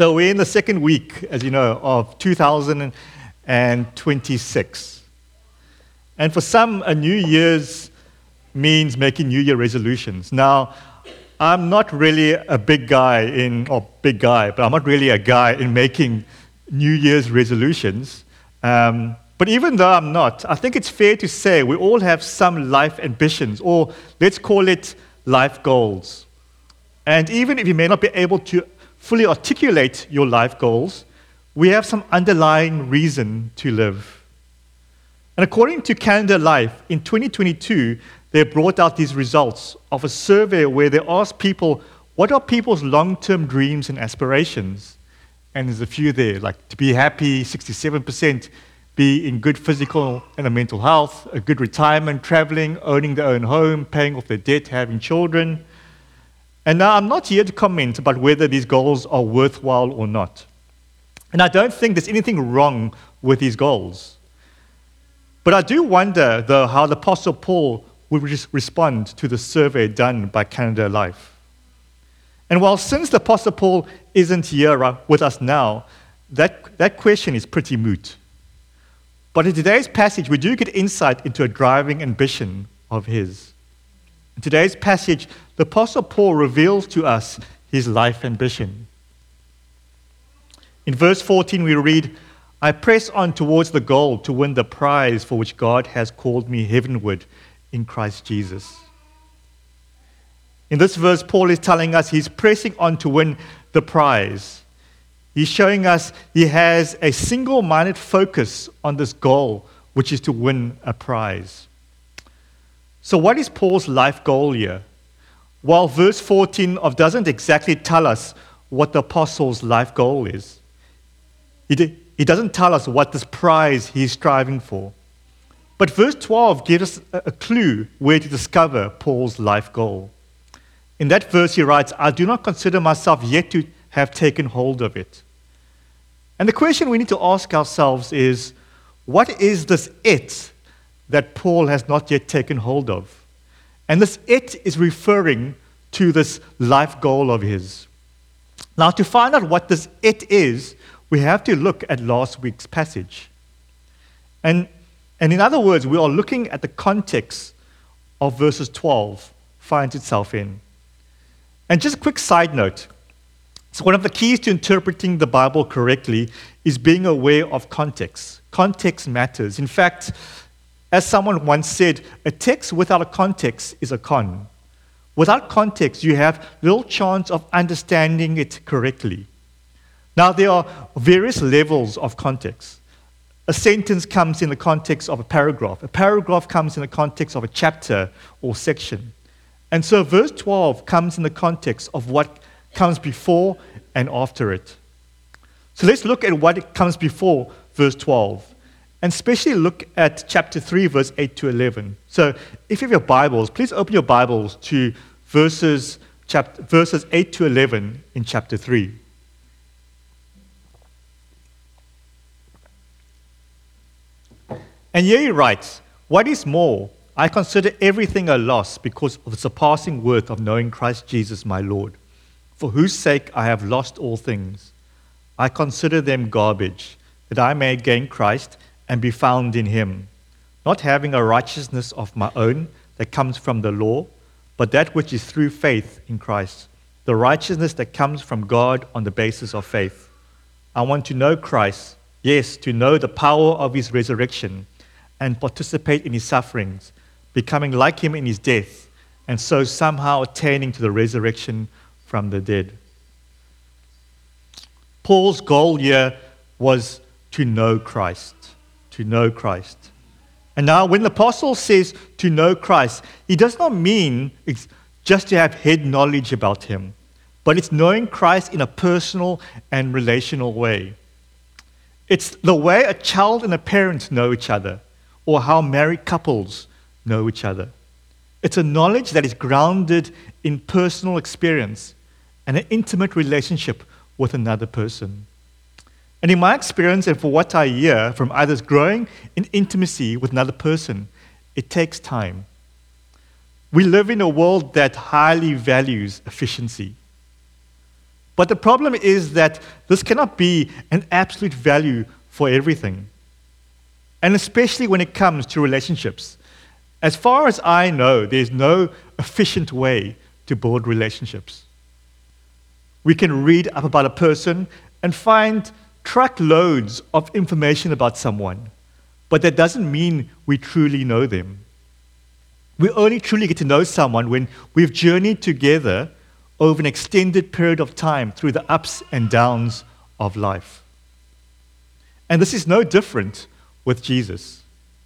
So we're in the second week, as you know, of 2026. And for some, a New Year's means making New Year resolutions. Now, I'm not really a big guy but I'm not really a guy in making New Year's resolutions. But even though I'm not, I think it's fair to say we all have some life ambitions, or let's call it life goals. And even if you may not be able to fully articulate your life goals, we have some underlying reason to live. And according to Canada Life, in 2022, they brought out these results of a survey where they asked people, what are people's long-term dreams and aspirations? And there's a few there, like to be happy, 67%, be in good physical and mental health, a good retirement, traveling, owning their own home, paying off their debt, having children. And now I'm not here to comment about whether these goals are worthwhile or not. And I don't think there's anything wrong with these goals. But I do wonder, though, how the Apostle Paul would respond to the survey done by Canada Life. And while since the Apostle Paul isn't here with us now, that question is pretty moot. But in today's passage, we do get insight into a driving ambition of his. In today's passage, the Apostle Paul reveals to us his life ambition. In verse 14, we read, I press on towards the goal to win the prize for which God has called me heavenward in Christ Jesus. In this verse, Paul is telling us he's pressing on to win the prize. He's showing us he has a single-minded focus on this goal, which is to win a prize. So what is Paul's life goal here? Well, verse 14 doesn't exactly tell us what the apostle's life goal is. He doesn't tell us what this prize he's striving for. But verse 12 gives us a clue where to discover Paul's life goal. In that verse he writes, I do not consider myself yet to have taken hold of it. And the question we need to ask ourselves is, what is this it that Paul has not yet taken hold of? And this it is referring to this life goal of his. Now, to find out what this it is, we have to look at last week's passage. And in other words, we are looking at the context of verses 12 finds itself in. And just a quick side note. So one of the keys to interpreting the Bible correctly is being aware of context. Context matters. In fact, as someone once said, a text without a context is a con. Without context, you have little chance of understanding it correctly. Now, there are various levels of context. A sentence comes in the context of a paragraph. A paragraph comes in the context of a chapter or section. And so verse 12 comes in the context of what comes before and after it. So let's look at what comes before verse 12. And especially look at chapter 3, verse 8 to 11. So if you have your Bibles, please open your Bibles to verses 8 to 11 in chapter 3. And here he writes, what is more, I consider everything a loss because of the surpassing worth of knowing Christ Jesus my Lord, for whose sake I have lost all things. I consider them garbage, that I may gain Christ and be found in him, not having a righteousness of my own that comes from the law, but that which is through faith in Christ, the righteousness that comes from God on the basis of faith. I want to know Christ, yes, to know the power of his resurrection and participate in his sufferings, becoming like him in his death, and so somehow attaining to the resurrection from the dead. Paul's goal here was to know Christ. To know Christ. And now when the apostle says to know Christ, he does not mean it's just to have head knowledge about him, but it's knowing Christ in a personal and relational way. It's the way a child and a parent know each other, or how married couples know each other. It's a knowledge that is grounded in personal experience and an intimate relationship with another person. And in my experience, and for what I hear from others, growing in intimacy with another person, it takes time. We live in a world that highly values efficiency. But the problem is that this cannot be an absolute value for everything. And especially when it comes to relationships. As far as I know, there's no efficient way to build relationships. We can read up about a person and find truckloads of information about someone, but that doesn't mean we truly know them. We only truly get to know someone when we've journeyed together over an extended period of time through the ups and downs of life. And this is no different with Jesus.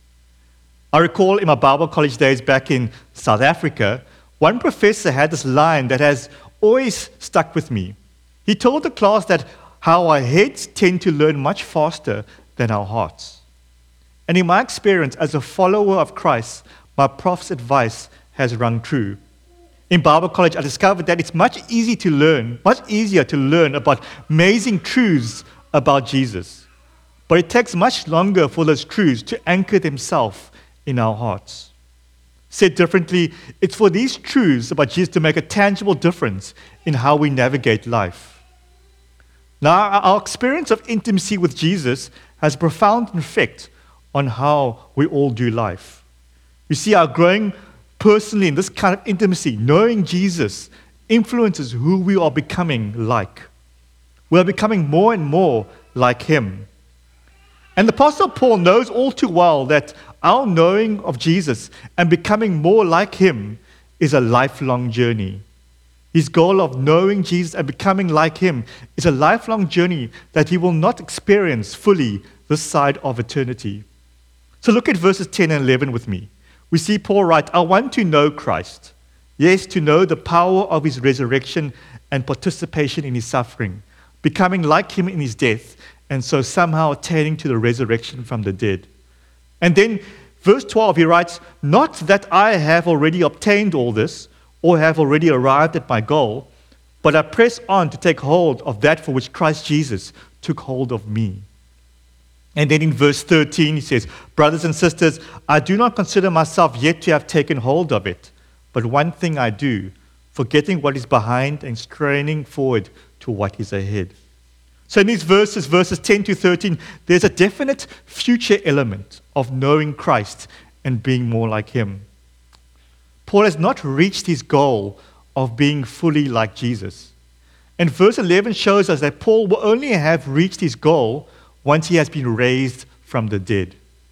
I recall in my Bible college days back in South Africa, one professor had this line that has always stuck with me. He told the class that how our heads tend to learn much faster than our hearts. And in my experience as a follower of Christ, my prof's advice has rung true. In Bible college, I discovered that it's much easier to learn about amazing truths about Jesus. But it takes much longer for those truths to anchor themselves in our hearts. Said differently, it's for these truths about Jesus to make a tangible difference in how we navigate life. Now, our experience of intimacy with Jesus has a profound effect on how we all do life. You see, our growing personally in this kind of intimacy, knowing Jesus, influences who we are becoming like. We are becoming more and more like Him. And the Apostle Paul knows all too well that our knowing of Jesus and becoming more like Him is a lifelong journey. His goal of knowing Jesus and becoming like Him is a lifelong journey that he will not experience fully this side of eternity. So look at verses 10 and 11 with me. We see Paul write, I want to know Christ. Yes, to know the power of His resurrection and participation in His suffering, becoming like Him in His death, and so somehow attaining to the resurrection from the dead. And then verse 12, he writes, not that I have already obtained all this, or have already arrived at my goal, but I press on to take hold of that for which Christ Jesus took hold of me. And then in verse 13, he says, brothers and sisters, I do not consider myself yet to have taken hold of it, but one thing I do, forgetting what is behind and straining forward to what is ahead. So in these verses 10 to 13, there's a definite future element of knowing Christ and being more like Him. Paul has not reached his goal of being fully like Jesus. And verse 11 shows us that Paul will only have reached his goal once he has been raised from the dead.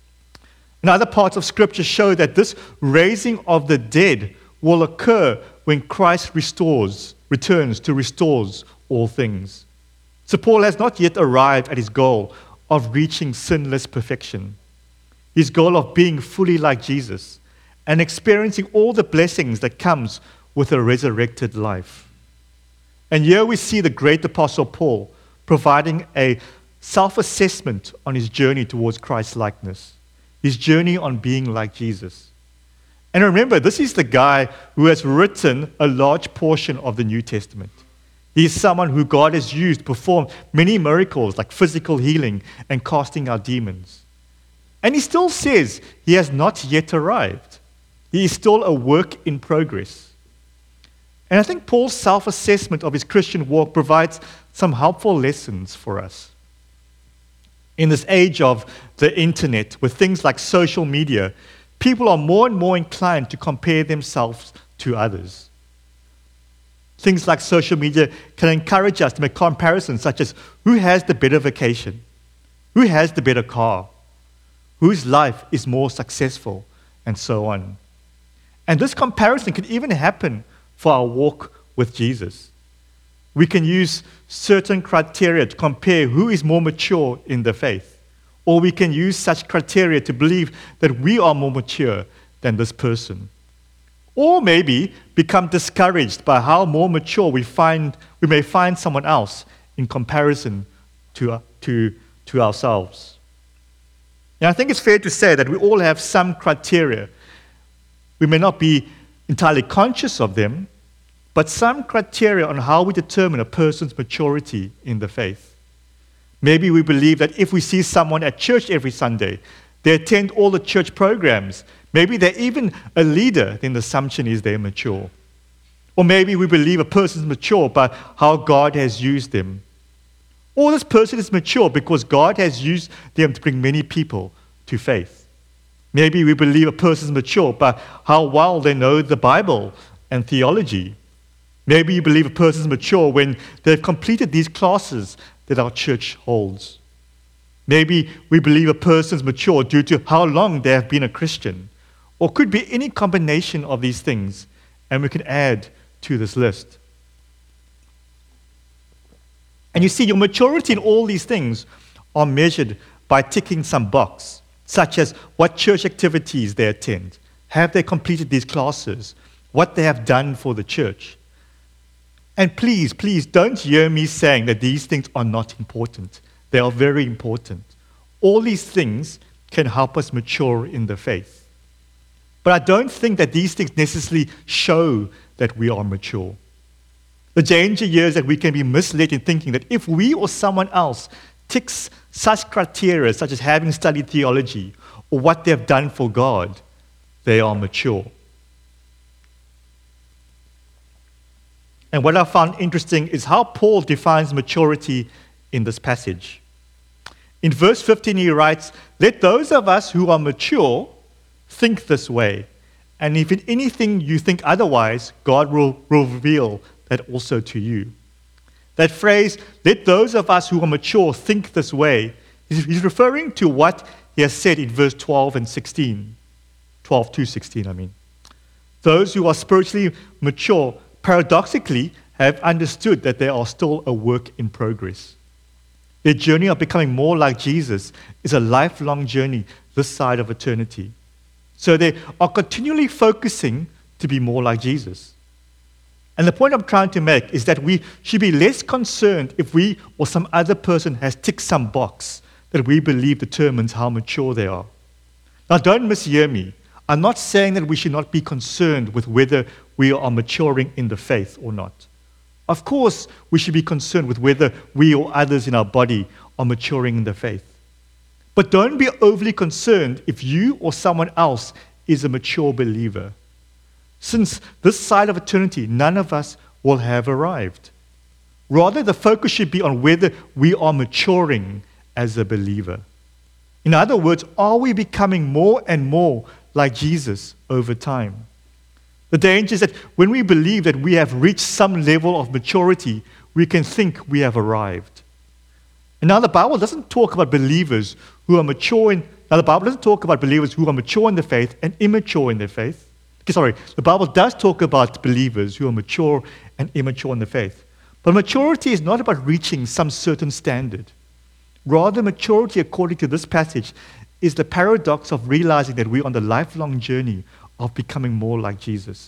And other parts of Scripture show that this raising of the dead will occur when Christ returns to restore all things. So Paul has not yet arrived at his goal of reaching sinless perfection. His goal of being fully like Jesus and experiencing all the blessings that comes with a resurrected life. And here we see the great Apostle Paul providing a self-assessment on his journey towards Christ's likeness, his journey on being like Jesus. And remember, this is the guy who has written a large portion of the New Testament. He is someone who God has used to perform many miracles like physical healing and casting out demons. And he still says he has not yet arrived. He is still a work in progress. And I think Paul's self-assessment of his Christian walk provides some helpful lessons for us. In this age of the internet, with things like social media, people are more and more inclined to compare themselves to others. Things like social media can encourage us to make comparisons such as who has the better vacation, who has the better car, whose life is more successful, and so on. And this comparison can even happen for our walk with Jesus. We can use certain criteria to compare who is more mature in the faith, or we can use such criteria to believe that we are more mature than this person. Or maybe become discouraged by how more mature we may find someone else in comparison to ourselves. And I think it's fair to say that we all have some criteria. We may not be entirely conscious of them, but some criteria on how we determine a person's maturity in the faith. Maybe we believe that if we see someone at church every Sunday, they attend all the church programs, maybe they're even a leader, then the assumption is they're mature. Or maybe we believe a person is mature by how God has used them. Or this person is mature because God has used them to bring many people to faith. Maybe we believe a person is mature by how well they know the Bible and theology. Maybe you believe a person is mature when they've completed these classes that our church holds. Maybe we believe a person is mature due to how long they have been a Christian. Or could be any combination of these things, and we can add to this list. And you see, your maturity in all these things are measured by ticking some box, such as what church activities they attend, have they completed these classes, what they have done for the church. And please don't hear me saying that these things are not important. They are very important. All these things can help us mature in the faith. But I don't think that these things necessarily show that we are mature. The danger here is that we can be misled in thinking that if we or someone else ticks such criteria, such as having studied theology or what they have done for God, they are mature. And what I found interesting is how Paul defines maturity in this passage. In verse 15 he writes, "Let those of us who are mature think this way, and if in anything you think otherwise, God will reveal that also to you." That phrase, "let those of us who are mature think this way," he's referring to what he has said in verse 12 and 16. 12 to 16, I mean. Those who are spiritually mature, paradoxically, have understood that they are still a work in progress. Their journey of becoming more like Jesus is a lifelong journey this side of eternity. So they are continually focusing to be more like Jesus. And the point I'm trying to make is that we should be less concerned if we or some other person has ticked some box that we believe determines how mature they are. Now, don't mishear me. I'm not saying that we should not be concerned with whether we are maturing in the faith or not. Of course, we should be concerned with whether we or others in our body are maturing in the faith. But don't be overly concerned if you or someone else is a mature believer. Since this side of eternity, none of us will have arrived. Rather, the focus should be on whether we are maturing as a believer. In other words, are we becoming more and more like Jesus over time? The danger is that when we believe that we have reached some level of maturity, we can think we have arrived. And now the Bible doesn't talk about believers who are mature in. Now the Bible doesn't talk about believers who are mature in the faith and immature in their faith. The Bible does talk about believers who are mature and immature in the faith. But maturity is not about reaching some certain standard. Rather, maturity, according to this passage, is the paradox of realizing that we're on the lifelong journey of becoming more like Jesus.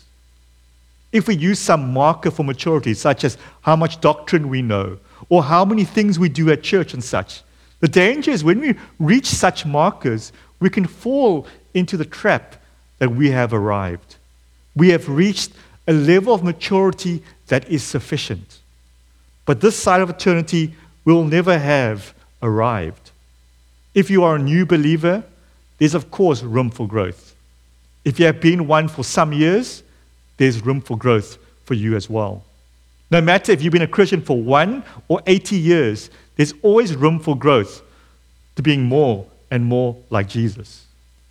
If we use some marker for maturity, such as how much doctrine we know, or how many things we do at church and such, the danger is when we reach such markers, we can fall into the trap that we have arrived. We have reached a level of maturity that is sufficient. But this side of eternity will never have arrived. If you are a new believer, there's of course room for growth. If you have been one for some years, there's room for growth for you as well. No matter if you've been a Christian for 1 or 80 years, there's always room for growth to being more and more like Jesus.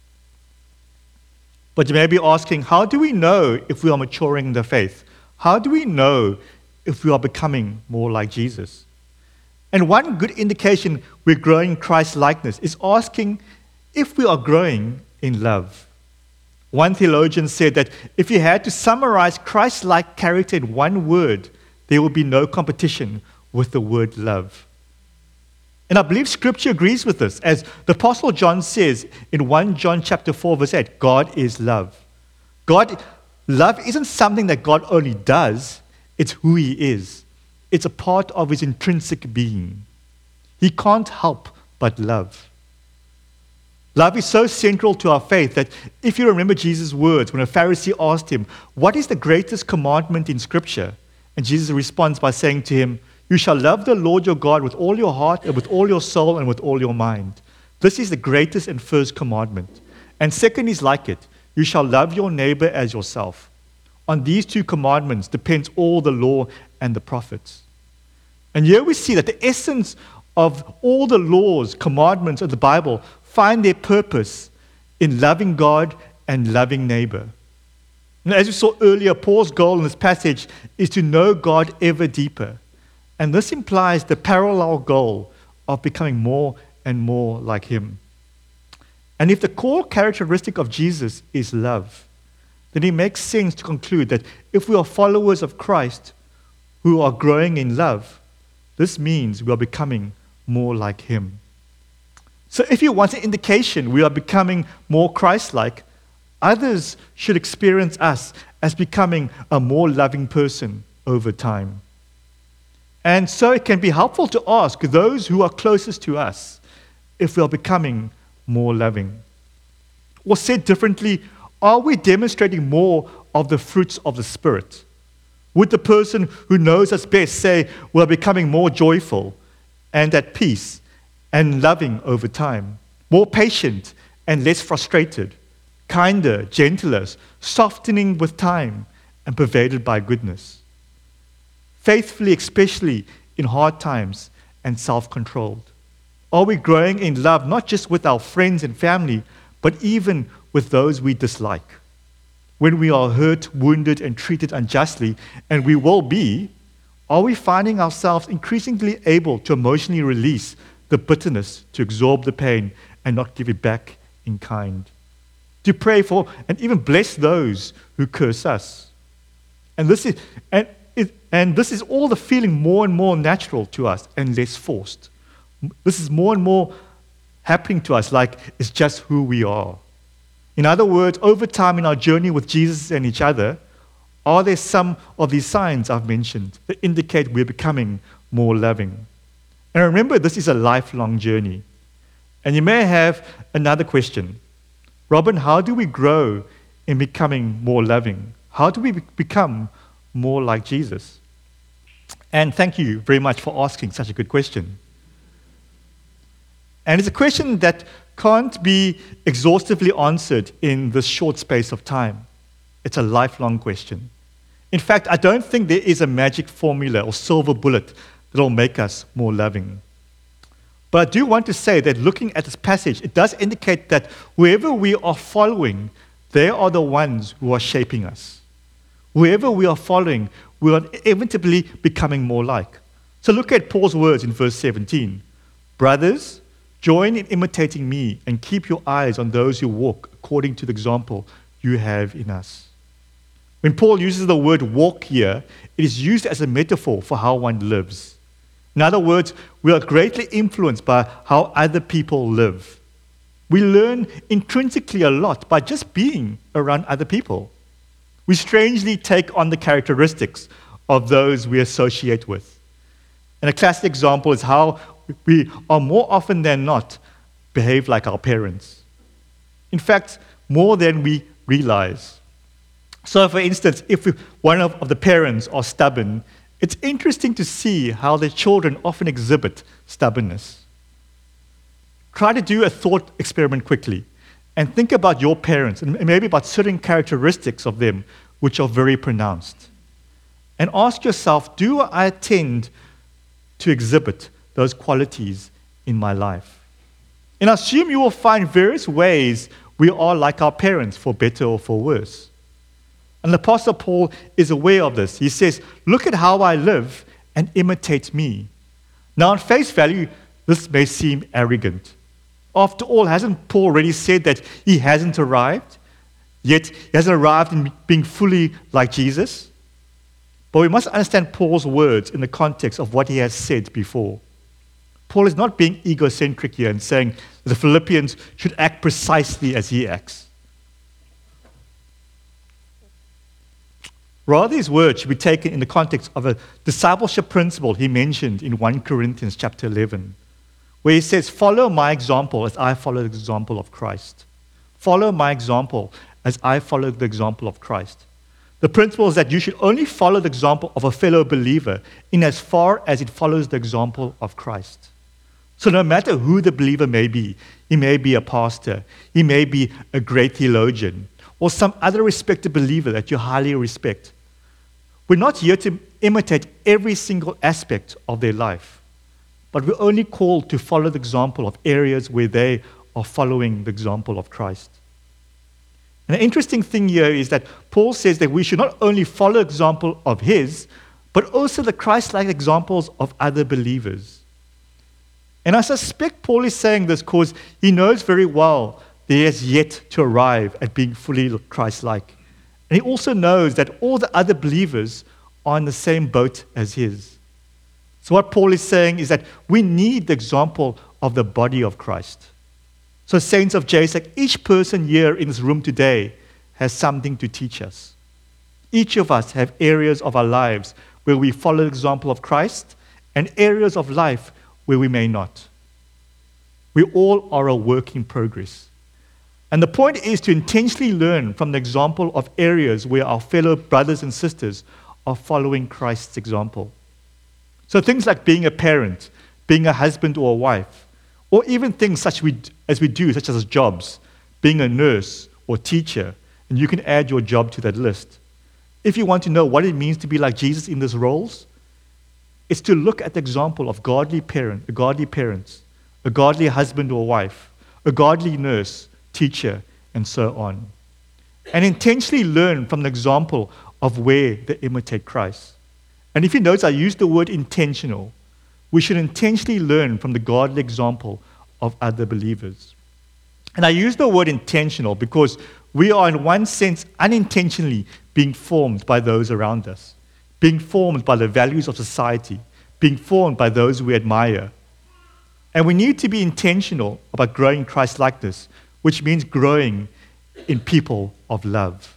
But you may be asking, how do we know if we are maturing in the faith? How do we know if we are becoming more like Jesus? And one good indication we're growing in Christ's likeness is asking if we are growing in love. One theologian said that if you had to summarize Christ-like character in one word, there would be no competition with the word love. And I believe Scripture agrees with this. As the Apostle John says in 1 John chapter 4, verse 8, God is love. Love isn't something that God only does, it's who He is. It's a part of His intrinsic being. He can't help but love. Love is so central to our faith that if you remember Jesus' words when a Pharisee asked him, "What is the greatest commandment in Scripture?" And Jesus responds by saying to him, "You shall love the Lord your God with all your heart and with all your soul and with all your mind. This is the greatest and first commandment. And second is like it, you shall love your neighbor as yourself. On these two commandments depends all the law and the prophets. And here we see that the essence of all the laws, commandments of the Bible find their purpose in loving God and loving neighbor. And as we saw earlier, Paul's goal in this passage is to know God ever deeper. And this implies the parallel goal of becoming more and more like him. And if the core characteristic of Jesus is love, then it makes sense to conclude that if we are followers of Christ who are growing in love, this means we are becoming more like him. So if you want an indication we are becoming more Christ-like, others should experience us as becoming a more loving person over time. And so it can be helpful to ask those who are closest to us if we are becoming more loving. Or said differently, are we demonstrating more of the fruits of the Spirit? Would the person who knows us best say we're becoming more joyful and at peace and loving over time, more patient and less frustrated, kinder, gentler, softening with time, and pervaded by goodness? Faithfully, especially in hard times, and self-controlled. Are we growing in love not just with our friends and family, but even with those we dislike? When we are hurt, wounded, and treated unjustly, and we will be, are we finding ourselves increasingly able to emotionally release the bitterness, to absorb the pain, and not give it back in kind? To pray for and even bless those who curse us. And this is all the feeling more and more natural to us and less forced. This is more and more happening to us like it's just who we are. In other words, over time in our journey with Jesus and each other, are there some of these signs I've mentioned that indicate we're becoming more loving? And remember, this is a lifelong journey. And you may have another question. Robin, how do we grow in becoming more loving? How do we become more like Jesus? And thank you very much for asking such a good question. And it's a question that can't be exhaustively answered in this short space of time. It's a lifelong question. In fact, I don't think there is a magic formula or silver bullet that will make us more loving. But I do want to say that looking at this passage, it does indicate that whoever we are following, they are the ones who are shaping us. Whoever we are following, we are inevitably becoming more like. So look at Paul's words in verse 17. Brothers, join in imitating me and keep your eyes on those who walk according to the example you have in us. When Paul uses the word walk here, it is used as a metaphor for how one lives. In other words, we are greatly influenced by how other people live. We learn intrinsically a lot by just being around other people. We strangely take on the characteristics of those we associate with. And a classic example is how we are more often than not behave like our parents. In fact, more than we realize. So for instance, if one of the parents are stubborn, it's interesting to see how their children often exhibit stubbornness. Try to do a thought experiment quickly and think about your parents and maybe about certain characteristics of them which are very pronounced. And ask yourself, do I tend to exhibit those qualities in my life? And I assume you will find various ways we are like our parents, for better or for worse. And the Apostle Paul is aware of this. He says, look at how I live and imitate me. Now, on face value, this may seem arrogant. After all, hasn't Paul already said that he hasn't arrived? Yet he hasn't arrived in being fully like Jesus? But we must understand Paul's words in the context of what he has said before. Paul is not being egocentric here and saying the Philippians should act precisely as he acts. Rather, his words should be taken in the context of a discipleship principle he mentioned in 1 Corinthians chapter 11, where he says, follow my example as I follow the example of Christ. Follow my example as I follow the example of Christ. The principle is that you should only follow the example of a fellow believer in as far as it follows the example of Christ. So no matter who the believer may be, he may be a pastor, he may be a great theologian, or some other respected believer that you highly respect. We're not here to imitate every single aspect of their life, but we're only called to follow the example of areas where they are following the example of Christ. And the interesting thing here is that Paul says that we should not only follow the example of his, but also the Christ-like examples of other believers. And I suspect Paul is saying this because he knows very well that he has yet to arrive at being fully Christ-like. And he also knows that all the other believers are in the same boat as his. So what Paul is saying is that we need the example of the body of Christ. So saints of JSAC, each person here in this room today has something to teach us. Each of us have areas of our lives where we follow the example of Christ and areas of life where we may not. We all are a work in progress. And the point is to intentionally learn from the example of areas where our fellow brothers and sisters are following Christ's example. So things like being a parent, being a husband or a wife, or even things such as we do, such as jobs, being a nurse or teacher, and you can add your job to that list. If you want to know what it means to be like Jesus in these roles, it's to look at the example of godly parents, a godly husband or wife, a godly nurse, teacher, and so on. And intentionally learn from the example of where they imitate Christ. And if you notice, I use the word intentional. We should intentionally learn from the godly example of other believers. And I use the word intentional because we are, in one sense, unintentionally being formed by those around us, being formed by the values of society, being formed by those we admire. And we need to be intentional about growing Christ-likeness, which means growing in people of love.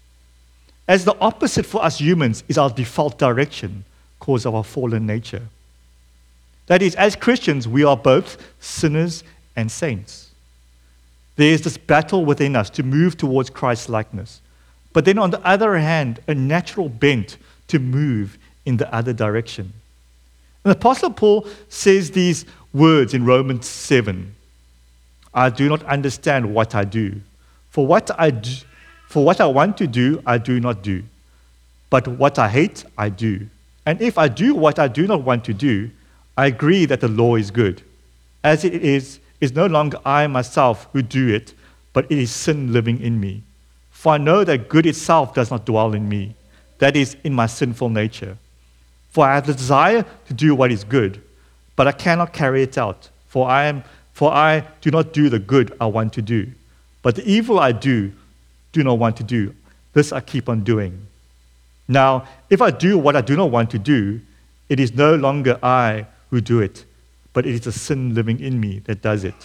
As the opposite for us humans is our default direction because of our fallen nature. That is, as Christians, we are both sinners and saints. There is this battle within us to move towards Christ-likeness. But then on the other hand, a natural bent to move in the other direction. And the Apostle Paul says these words in Romans 7. I do not understand what I do. For what I want to do, I do not do. But what I hate, I do. And if I do what I do not want to do, I agree that the law is good. As it is no longer I myself who do it, but it is sin living in me. For I know that good itself does not dwell in me, that is, in my sinful nature. For I have the desire to do what is good, but I cannot carry it out. For I do not do the good I want to do, but the evil I do not want to do. This I keep on doing. Now, if I do what I do not want to do, it is no longer I who do it, but it is the sin living in me that does it.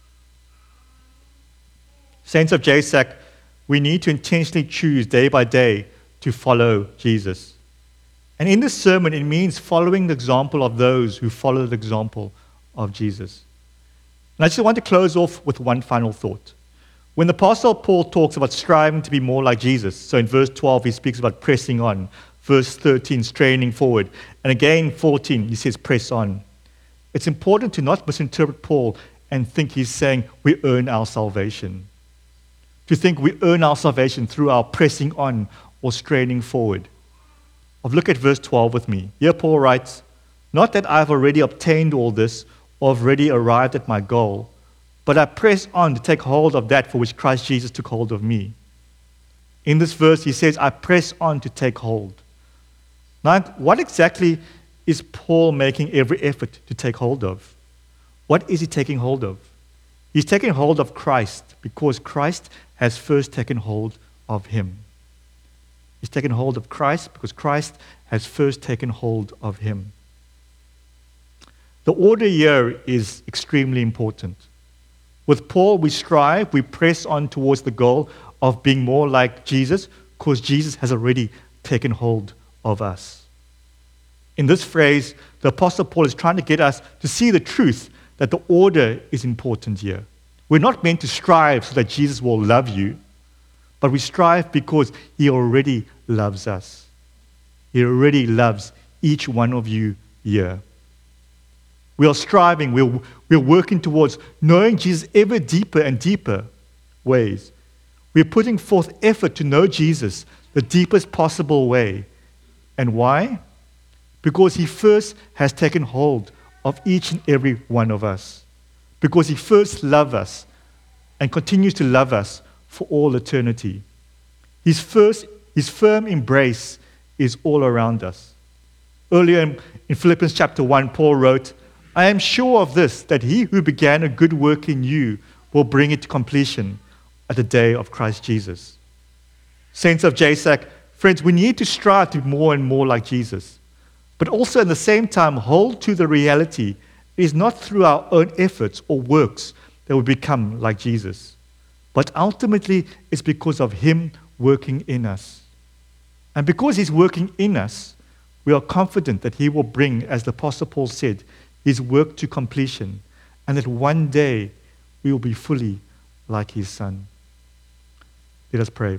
Saints of JSAC, we need to intentionally choose day by day to follow Jesus. And in this sermon, it means following the example of those who follow the example of Jesus. And I just want to close off with one final thought. When the Apostle Paul talks about striving to be more like Jesus, so in verse 12 he speaks about pressing on, verse 13 straining forward, and again 14 he says press on. It's important to not misinterpret Paul and think he's saying we earn our salvation. To think we earn our salvation through our pressing on or straining forward. Look at verse 12 with me. Here Paul writes, not that I have already obtained all this or have already arrived at my goal, but I press on to take hold of that for which Christ Jesus took hold of me. In this verse he says, I press on to take hold. Now, what exactly is Paul making every effort to take hold of? What is he taking hold of? He's taking hold of Christ because Christ has first taken hold of him. He's taken hold of Christ because Christ has first taken hold of him. The order here is extremely important. With Paul, we strive, we press on towards the goal of being more like Jesus because Jesus has already taken hold of us. In this phrase, the Apostle Paul is trying to get us to see the truth that the order is important here. We're not meant to strive so that Jesus will love you, but we strive because he already loves us. He already loves each one of you here. We are striving, we're working towards knowing Jesus ever deeper and deeper ways. We're putting forth effort to know Jesus the deepest possible way. And why? Because he first has taken hold of each and every one of us. Because he first loved us and continues to love us for all eternity. His firm embrace is all around us. Earlier in Philippians chapter 1, Paul wrote, I am sure of this, that he who began a good work in you will bring it to completion at the day of Christ Jesus. Saints of JSAC, friends, we need to strive to be more and more like Jesus, but also at the same time hold to the reality it is not through our own efforts or works that we become like Jesus, but ultimately it's because of him working in us. And because he's working in us, we are confident that he will bring, as the Apostle Paul said, his work to completion, and that one day we will be fully like his Son. Let us pray.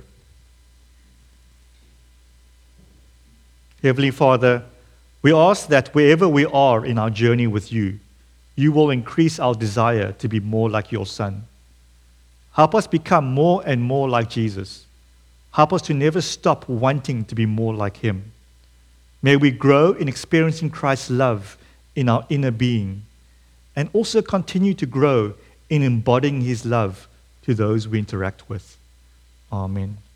Heavenly Father, we ask that wherever we are in our journey with you, you will increase our desire to be more like your Son. Help us become more and more like Jesus. Help us to never stop wanting to be more like him. May we grow in experiencing Christ's love in our inner being, and also continue to grow in embodying his love to those we interact with. Amen.